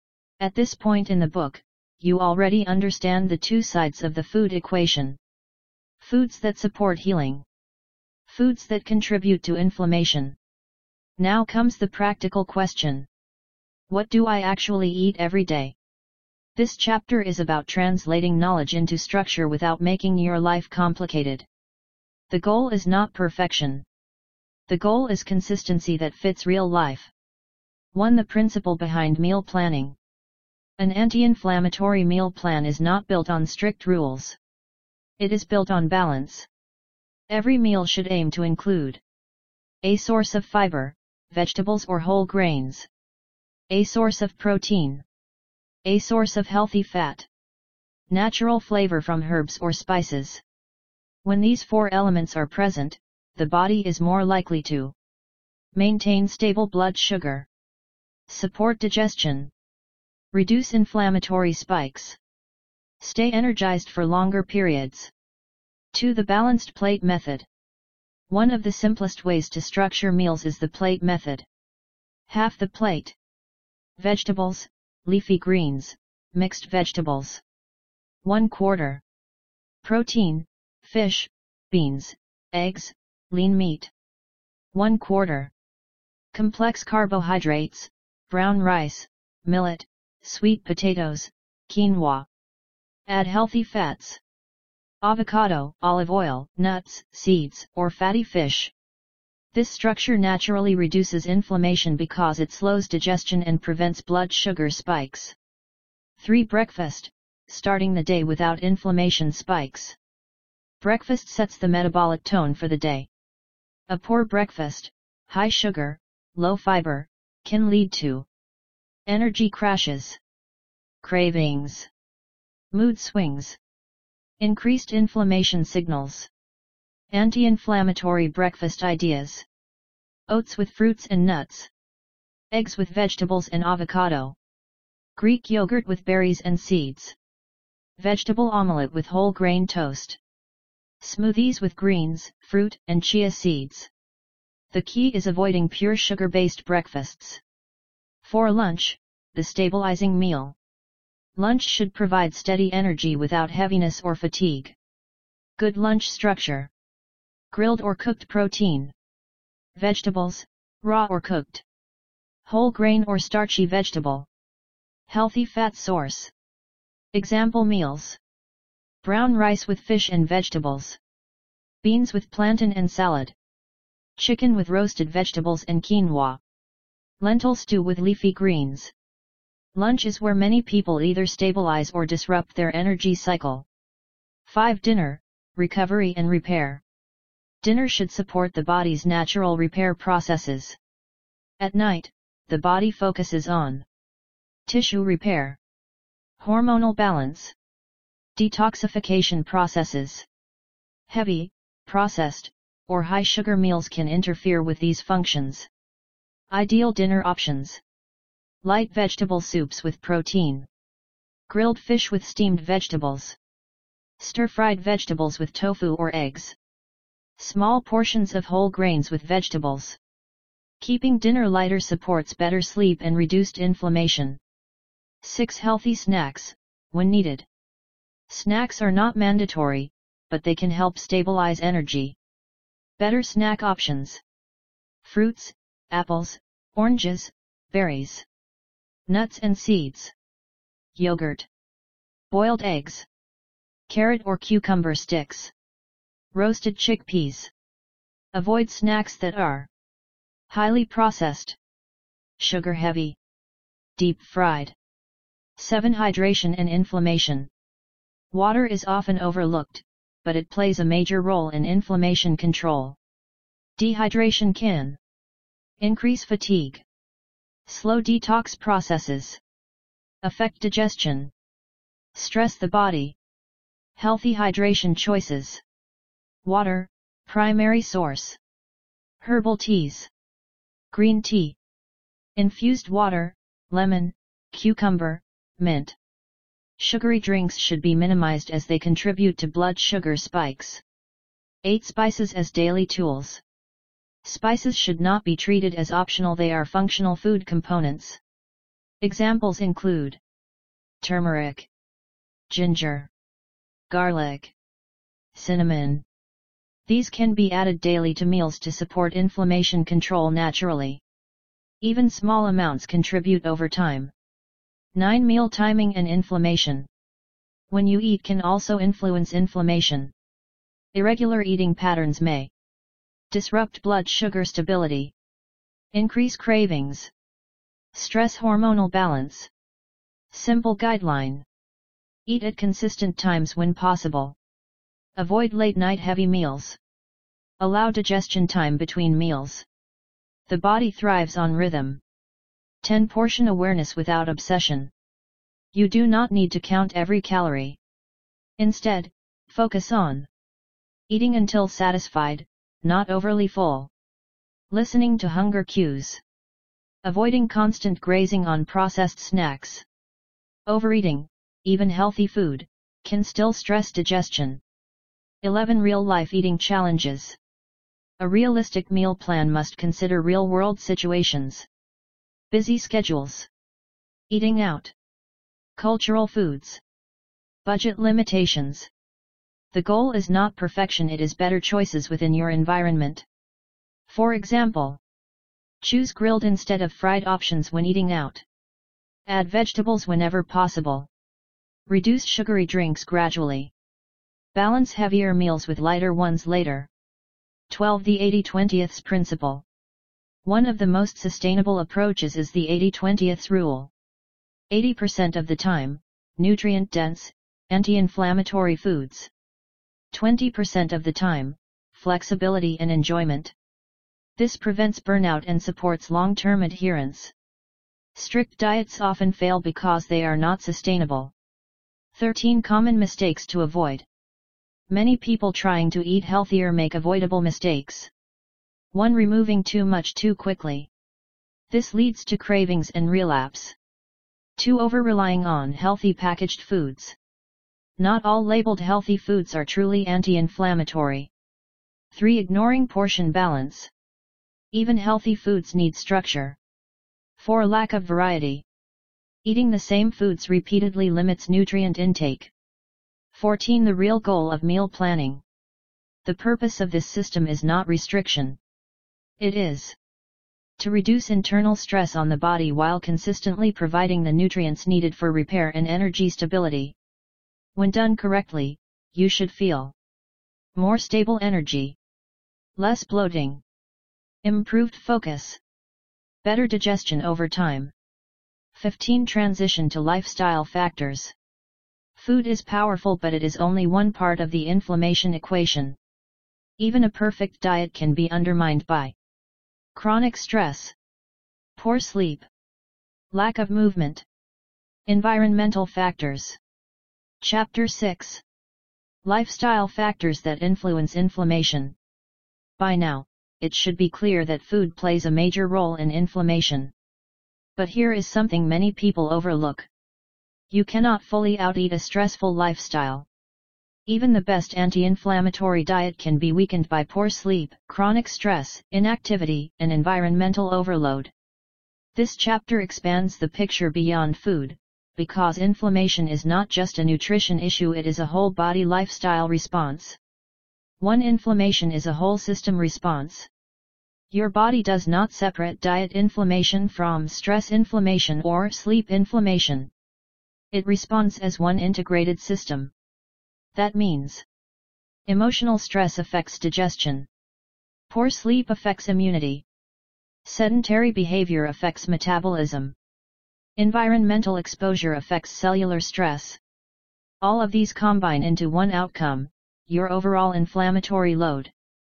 At this point in the book, you already understand the two sides of the food equation. Foods that support healing. Foods that contribute to inflammation. Now comes the practical question. What do I actually eat every day? This chapter is about translating knowledge into structure without making your life complicated. The goal is not perfection. The goal is consistency that fits real life. one The principle behind meal planning. An anti-inflammatory meal plan is not built on strict rules. It is built on balance. Every meal should aim to include a source of fiber, vegetables or whole grains, a source of protein, a source of healthy fat, natural flavor from herbs or spices. When these four elements are present, the body is more likely to maintain stable blood sugar, support digestion, reduce inflammatory spikes, stay energized for longer periods. two The balanced plate method. One of the simplest ways to structure meals is the plate method. Half the plate. Vegetables, leafy greens, mixed vegetables. One quarter. Protein, fish, beans, eggs, lean meat. One quarter. Complex carbohydrates, brown rice, millet, sweet potatoes, quinoa. Add healthy fats. Avocado, olive oil, nuts, seeds, or fatty fish. This structure naturally reduces inflammation because it slows digestion and prevents blood sugar spikes. three Breakfast, starting the day without inflammation spikes. Breakfast sets the metabolic tone for the day. A poor breakfast, high sugar, low fiber, can lead to energy crashes, cravings, mood swings, increased inflammation signals. Anti-inflammatory breakfast ideas. Oats with fruits and nuts. Eggs with vegetables and avocado. Greek yogurt with berries and seeds. Vegetable omelette with whole grain toast. Smoothies with greens, fruit, and chia seeds. The key is avoiding pure sugar-based breakfasts. For lunch, the stabilizing meal. Lunch should provide steady energy without heaviness or fatigue. Good lunch structure. Grilled or cooked protein. Vegetables, raw or cooked. Whole grain or starchy vegetable. Healthy fat source. Example meals. Brown rice with fish and vegetables. Beans with plantain and salad. Chicken with roasted vegetables and quinoa. Lentil stew with leafy greens. Lunch is where many people either stabilize or disrupt their energy cycle. five. Dinner, recovery and repair. Dinner should support the body's natural repair processes. At night, the body focuses on tissue repair, hormonal balance, detoxification processes. Heavy, processed, or high-sugar meals can interfere with these functions. Ideal dinner options. Light vegetable soups with protein. Grilled fish with steamed vegetables. Stir-fried vegetables with tofu or eggs. Small portions of whole grains with vegetables. Keeping dinner lighter supports better sleep and reduced inflammation. six. Healthy snacks, when needed. Snacks are not mandatory, but they can help stabilize energy. Better snack options. Fruits, apples, oranges, berries. Nuts and seeds. Yogurt. Boiled eggs. Carrot or cucumber sticks. Roasted chickpeas. Avoid snacks that are highly processed, sugar-heavy, deep-fried. seven. Hydration and inflammation. Water is often overlooked, but it plays a major role in inflammation control. Dehydration can increase fatigue, slow detox processes, affect digestion, stress the body. Healthy hydration choices. Water, primary source. Herbal teas. Green tea. Infused water, lemon, cucumber, mint. Sugary drinks should be minimized as they contribute to blood sugar spikes. eight. Spices as daily tools. Spices should not be treated as optional, they are functional food components. Examples include turmeric, ginger, garlic, cinnamon. These can be added daily to meals to support inflammation control naturally. Even small amounts contribute over time. nine. Meal timing and inflammation. When you eat can also influence inflammation. Irregular eating patterns may disrupt blood sugar stability, increase cravings, stress hormonal balance. Simple guideline. Eat at consistent times when possible. Avoid late-night heavy meals. Allow digestion time between meals. The body thrives on rhythm. ten. Portion awareness without obsession. You do not need to count every calorie. Instead, focus on eating until satisfied, not overly full. Listening to hunger cues. Avoiding constant grazing on processed snacks. Overeating, even healthy food, can still stress digestion. eleven. Real-life eating challenges. A realistic meal plan must consider real-world situations. Busy schedules. Eating out. Cultural foods. Budget limitations. The goal is not perfection, it is better choices within your environment. For example, choose grilled instead of fried options when eating out. Add vegetables whenever possible. Reduce sugary drinks gradually. Balance heavier meals with lighter ones later. twelve. The eighty twenty principle. One of the most sustainable approaches is the eighty twenty rule. eighty percent of the time, nutrient-dense, anti-inflammatory foods. twenty percent of the time, flexibility and enjoyment. This prevents burnout and supports long-term adherence. Strict diets often fail because they are not sustainable. thirteen. Common mistakes to avoid. Many people trying to eat healthier make avoidable mistakes. one Removing too much too quickly. This leads to cravings and relapse. two Over-relying on healthy packaged foods. Not all labeled healthy foods are truly anti-inflammatory. three Ignoring portion balance. Even healthy foods need structure. four Lack of variety. Eating the same foods repeatedly limits nutrient intake. fourteen The real goal of meal planning. The purpose of this system is not restriction. It is to reduce internal stress on the body while consistently providing the nutrients needed for repair and energy stability. When done correctly, you should feel more stable energy, less bloating, improved focus, better digestion over time. fifteen Transition to lifestyle factors. Food is powerful, but it is only one part of the inflammation equation. Even a perfect diet can be undermined by chronic stress, poor sleep, lack of movement. Environmental factors. Chapter six. Lifestyle factors that influence inflammation. By now, it should be clear that food plays a major role in inflammation. But here is something many people overlook. You cannot fully out-eat a stressful lifestyle. Even the best anti-inflammatory diet can be weakened by poor sleep, chronic stress, inactivity, and environmental overload. This chapter expands the picture beyond food, because inflammation is not just a nutrition issue, it is a whole body lifestyle response. one Inflammation is a whole system response. Your body does not separate diet inflammation from stress inflammation or sleep inflammation. It responds as one integrated system. That means emotional stress affects digestion. Poor sleep affects immunity. Sedentary behavior affects metabolism. Environmental exposure affects cellular stress. All of these combine into one outcome, your overall inflammatory load.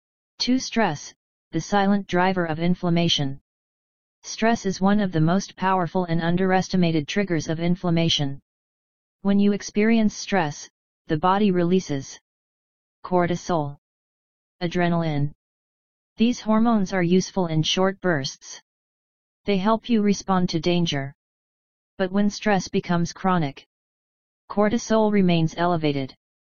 two Stress, the silent driver of inflammation. Stress is one of the most powerful and underestimated triggers of inflammation. When you experience stress, the body releases cortisol, adrenaline. These hormones are useful in short bursts. They help you respond to danger. But when stress becomes chronic, cortisol remains elevated.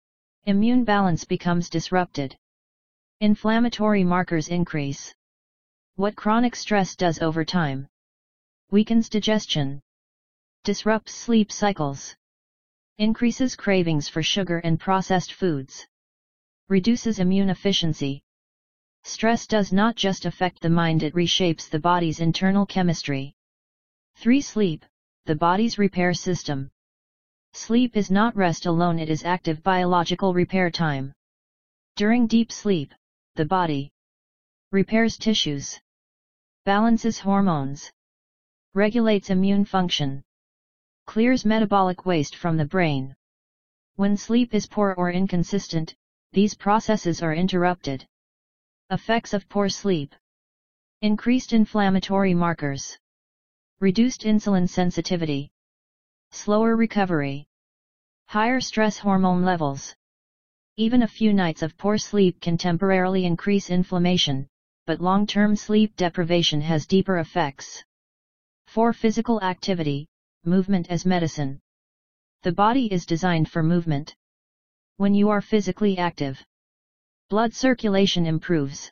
Immune balance becomes disrupted. Inflammatory markers increase. What chronic stress does over time? Weakens digestion. Disrupts sleep cycles. Increases cravings for sugar and processed foods. Reduces immune efficiency. Stress does not just affect the mind, it reshapes the body's internal chemistry. three Sleep, the body's repair system. Sleep is not rest alone, it is active biological repair time. During deep sleep, the body repairs tissues, balances hormones, regulates immune function, clears metabolic waste from the brain. When sleep is poor or inconsistent, these processes are interrupted. Effects of poor sleep. Increased inflammatory markers. Reduced insulin sensitivity. Slower recovery. Higher stress hormone levels. Even a few nights of poor sleep can temporarily increase inflammation, but long-term sleep deprivation has deeper effects. four Physical activity. Movement as medicine. The body is designed for movement. When you are physically active, blood circulation improves.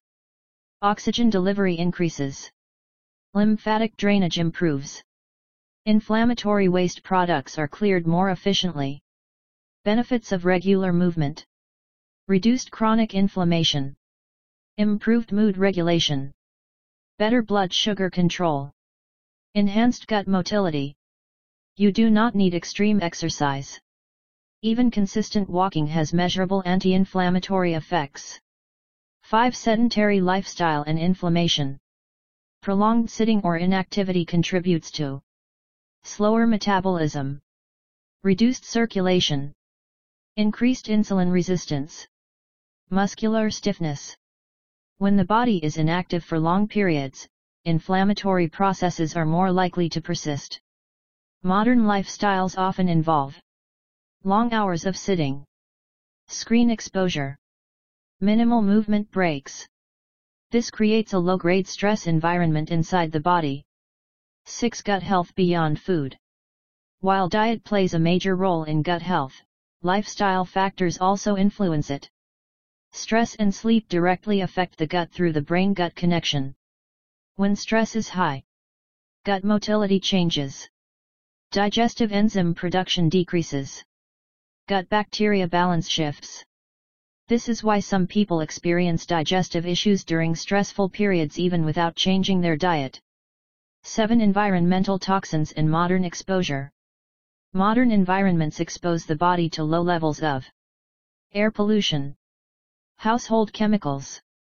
Oxygen delivery increases. Lymphatic drainage improves. Inflammatory waste products are cleared more efficiently. Benefits of regular movement. Reduced chronic inflammation. Improved mood regulation. Better blood sugar control. Enhanced gut motility. You do not need extreme exercise. Even consistent walking has measurable anti-inflammatory effects. five Sedentary lifestyle and inflammation. Prolonged sitting or inactivity contributes to slower metabolism, reduced circulation, increased insulin resistance, muscular stiffness. When the body is inactive for long periods, inflammatory processes are more likely to persist. Modern lifestyles often involve long hours of sitting, screen exposure, minimal movement breaks. This creates a low-grade stress environment inside the body. six. Gut health beyond food. While diet plays a major role in gut health, lifestyle factors also influence it. Stress and sleep directly affect the gut through the brain-gut connection. When stress is high, gut motility changes. Digestive enzyme production decreases. Gut bacteria balance shifts. This is why some people experience digestive issues during stressful periods even without changing their diet. seven. Environmental toxins and modern exposure. Modern environments expose the body to low levels of air pollution, household chemicals,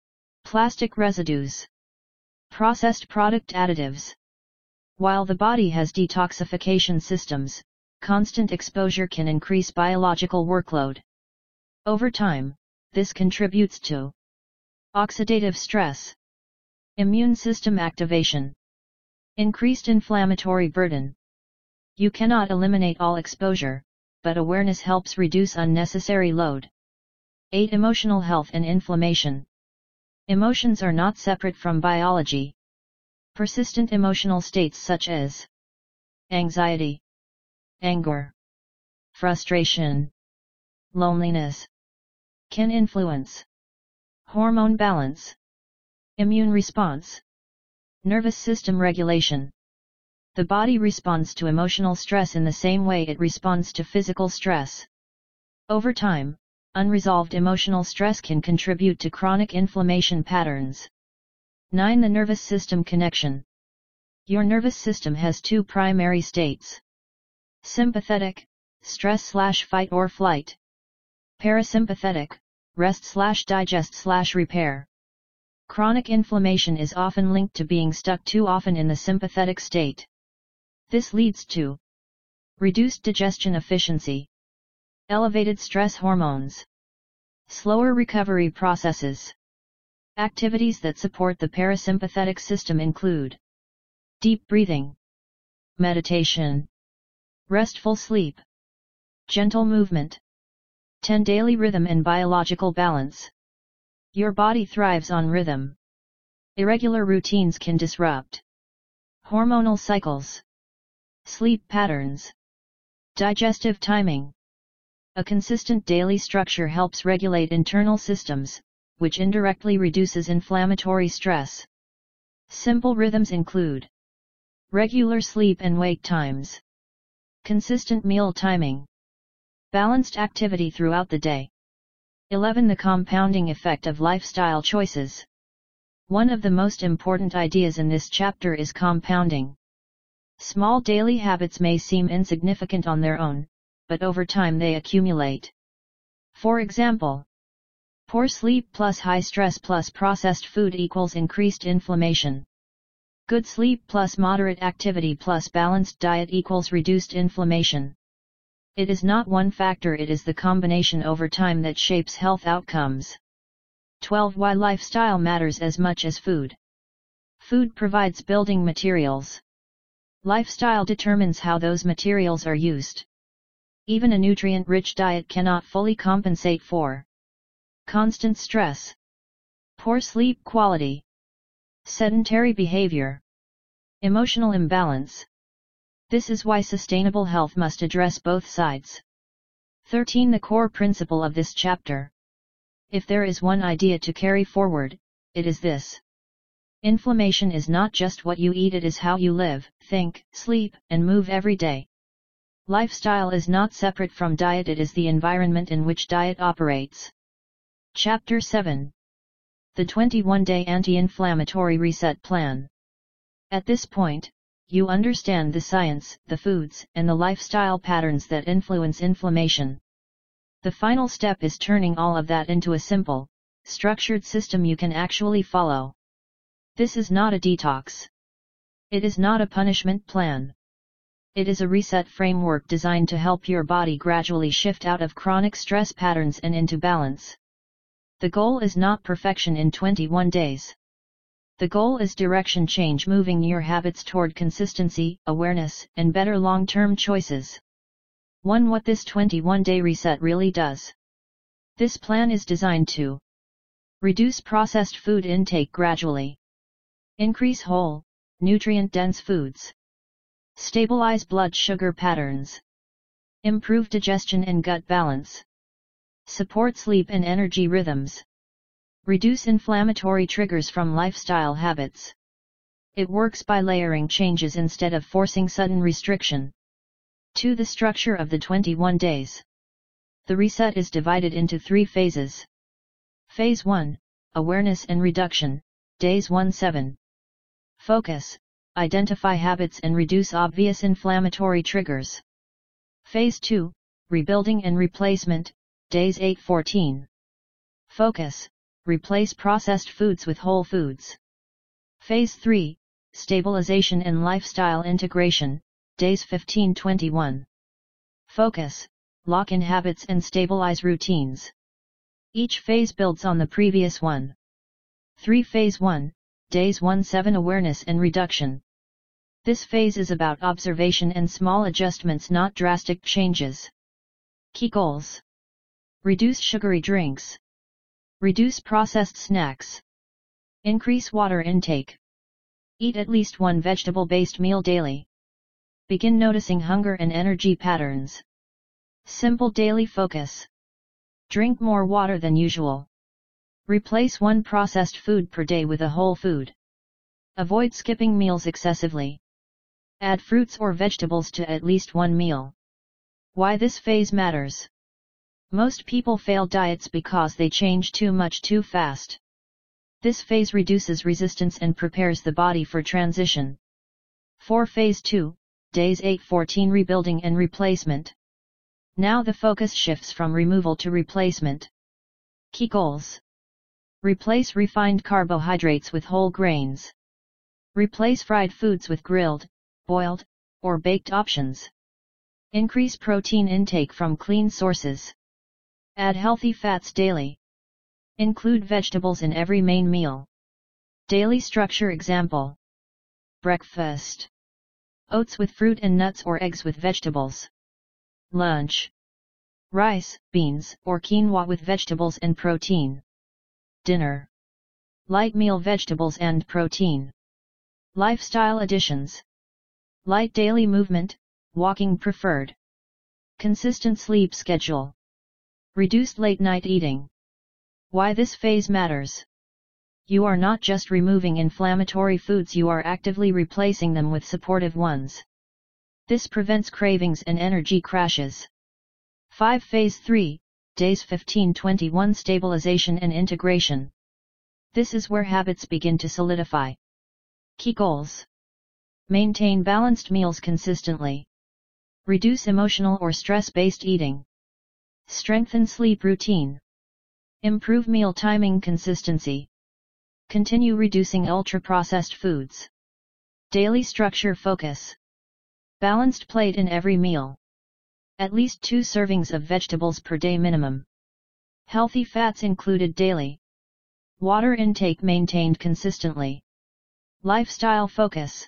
plastic residues, processed product additives. While the body has detoxification systems, constant exposure can increase biological workload. Over time, this contributes to oxidative stress, immune system activation, increased inflammatory burden. You cannot eliminate all exposure, but awareness helps reduce unnecessary load. eight. Emotional health and inflammation. Emotions are not separate from biology. Persistent emotional states such as anxiety, anger, frustration, loneliness can influence hormone balance, immune response, nervous system regulation. The body responds to emotional stress in the same way it responds to physical stress. Over time, unresolved emotional stress can contribute to chronic inflammation patterns. nine. The nervous system connection. Your nervous system has two primary states. Sympathetic, stress slash fight or flight. Parasympathetic, rest slash digest slash repair. Chronic inflammation is often linked to being stuck too often in the sympathetic state. This leads to reduced digestion efficiency, elevated stress hormones, slower recovery processes. Activities that support the parasympathetic system include deep breathing, meditation, restful sleep, gentle movement. ten. Daily rhythm and biological balance. Your body thrives on rhythm. Irregular routines can disrupt hormonal cycles, sleep patterns, digestive timing. A consistent daily structure helps regulate internal systems, which indirectly reduces inflammatory stress. Simple rhythms include regular sleep and wake times, consistent meal timing, balanced activity throughout the day. eleven. The compounding effect of lifestyle choices. One of the most important ideas in this chapter is compounding. Small daily habits may seem insignificant on their own, but over time they accumulate. For example, poor sleep plus high stress plus processed food equals increased inflammation. Good sleep plus moderate activity plus balanced diet equals reduced inflammation. It is not one factor, it is the combination over time that shapes health outcomes. twelve. Why lifestyle matters as much as food. Food provides building materials. Lifestyle determines how those materials are used. Even a nutrient-rich diet cannot fully compensate for constant stress, poor sleep quality, sedentary behavior, emotional imbalance. This is why sustainable health must address both sides. thirteen. The core principle of this chapter. If there is one idea to carry forward, it is this. Inflammation is not just what you eat, it is how you live, think, sleep, and move every day. Lifestyle is not separate from diet, it is the environment in which diet operates. Chapter seven. The twenty-one day Anti-Inflammatory Reset Plan. At this point, you understand the science, the foods, and the lifestyle patterns that influence inflammation. The final step is turning all of that into a simple, structured system you can actually follow. This is not a detox. It is not a punishment plan. It is a reset framework designed to help your body gradually shift out of chronic stress patterns and into balance. The goal is not perfection in twenty-one days. The goal is direction change, moving your habits toward consistency, awareness, and better long-term choices. one. What this twenty-one day reset really does. This plan is designed to Reduce processed food intake gradually. Increase whole, nutrient-dense foods. Stabilize blood sugar patterns. Improve digestion and gut balance. Support sleep and energy rhythms. Reduce inflammatory triggers from lifestyle habits. It works by layering changes instead of forcing sudden restriction. two The structure of the twenty-one days. The reset is divided into three phases. Phase one, Awareness and Reduction, days one to seven. Focus, identify habits and reduce obvious inflammatory triggers. Phase two, Rebuilding and Replacement, days eight to fourteen. Focus, replace processed foods with whole foods. Phase three, Stabilization and Lifestyle Integration, days fifteen to twenty-one. Focus, lock in habits and stabilize routines. Each phase builds on the previous one. three Phase one, days one to seven. Awareness and Reduction. This phase is about observation and small adjustments, not drastic changes. Key goals: reduce sugary drinks. Reduce processed snacks. Increase water intake. Eat at least one vegetable-based meal daily. Begin noticing hunger and energy patterns. Simple daily focus. Drink more water than usual. Replace one processed food per day with a whole food. Avoid skipping meals excessively. Add fruits or vegetables to at least one meal. Why this phase matters. Most people fail diets because they change too much too fast. This phase reduces resistance and prepares the body for transition. four Phase two, days eight to fourteen. Rebuilding and Replacement. Now the focus shifts from removal to replacement. Key goals: replace refined carbohydrates with whole grains. Replace fried foods with grilled, boiled, or baked options. Increase protein intake from clean sources. Add healthy fats daily. Include vegetables in every main meal. Daily structure example: breakfast, oats with fruit and nuts or eggs with vegetables. Lunch, rice, beans or quinoa with vegetables and protein. Dinner, light meal, vegetables and protein. Lifestyle additions: light daily movement, walking preferred. Consistent sleep schedule. Reduced late night eating. Why this phase matters. You are not just removing inflammatory foods, you are actively replacing them with supportive ones. This prevents cravings and energy crashes. five Phase three, days fifteen to twenty-one. Stabilization and Integration. This is where habits begin to solidify. Key goals: maintain balanced meals consistently. Reduce emotional or stress-based eating. Strengthen sleep routine. Improve meal timing consistency. Continue reducing ultra-processed foods. Daily structure focus. Balanced plate in every meal. At least two servings of vegetables per day minimum. Healthy fats included daily. Water intake maintained consistently. Lifestyle focus.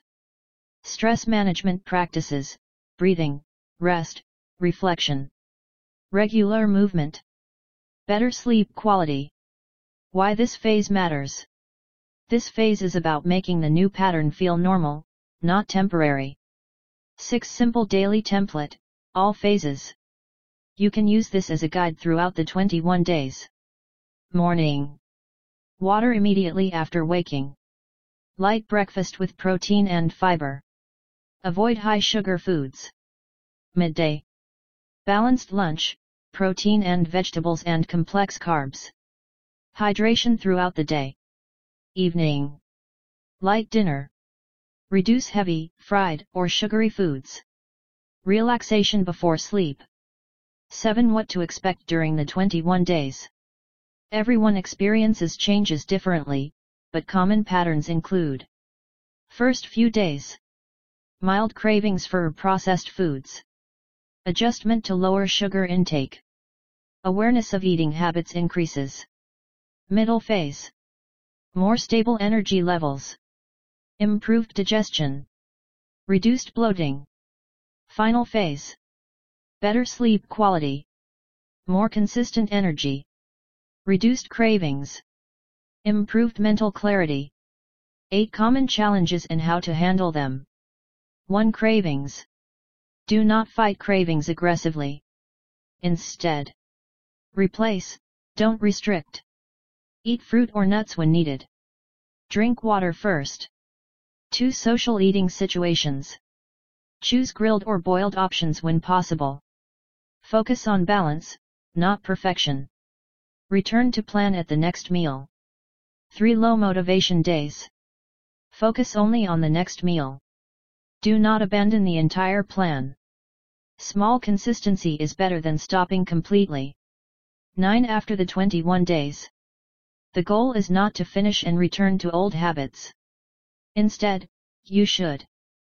Stress management practices, breathing, rest, reflection. Regular movement. Better sleep quality. Why this phase matters. This phase is about making the new pattern feel normal, not temporary. six Simple daily template, all phases. You can use this as a guide throughout the twenty-one days. Morning. Water immediately after waking. Light breakfast with protein and fiber. Avoid high sugar foods. Midday. Balanced lunch, protein and vegetables and complex carbs. Hydration throughout the day. Evening. Light dinner. Reduce heavy, fried, or sugary foods. Relaxation before sleep. seven What to expect during the twenty-one days. Everyone experiences changes differently, but common patterns include: first few days. Mild cravings for processed foods. Adjustment to lower sugar intake. Awareness of eating habits increases. Middle phase. More stable energy levels. Improved digestion. Reduced bloating. Final phase. Better sleep quality. More consistent energy. Reduced cravings. Improved mental clarity. eight Common challenges and how to handle them. one Cravings. Do not fight cravings aggressively. Instead, replace, don't restrict. Eat fruit or nuts when needed. Drink water first. two Social eating situations. Choose grilled or boiled options when possible. Focus on balance, not perfection. Return to plan at the next meal. three Low motivation days. Focus only on the next meal. Do not abandon the entire plan. Small consistency is better than stopping completely. nine After the twenty-one days. The goal is not to finish and return to old habits. Instead, you should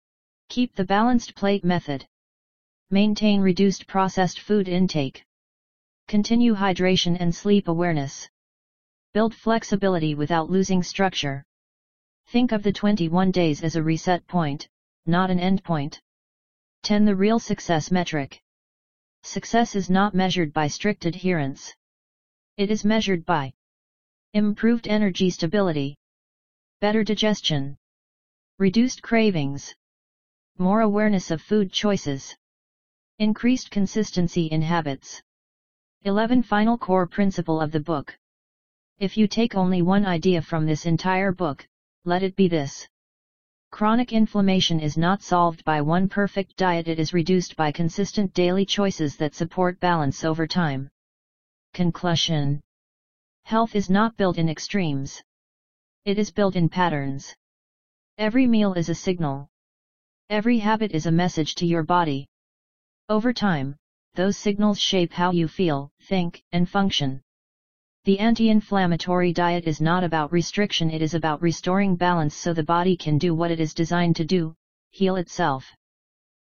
keep the balanced plate method. Maintain reduced processed food intake. Continue hydration and sleep awareness. Build flexibility without losing structure. Think of the twenty-one days as a reset point, not an end point. ten The real success metric. Success is not measured by strict adherence. It is measured by improved energy stability, better digestion, reduced cravings, more awareness of food choices, increased consistency in habits. eleven Final core principle of the book. If you take only one idea from this entire book, let it be this. Chronic inflammation is not solved by one perfect diet, it is reduced by consistent daily choices that support balance over time. Conclusion. Health is not built in extremes. It is built in patterns. Every meal is a signal. Every habit is a message to your body. Over time, those signals shape how you feel, think, and function. The anti-inflammatory diet is not about restriction, it is about restoring balance so the body can do what it is designed to do, heal itself.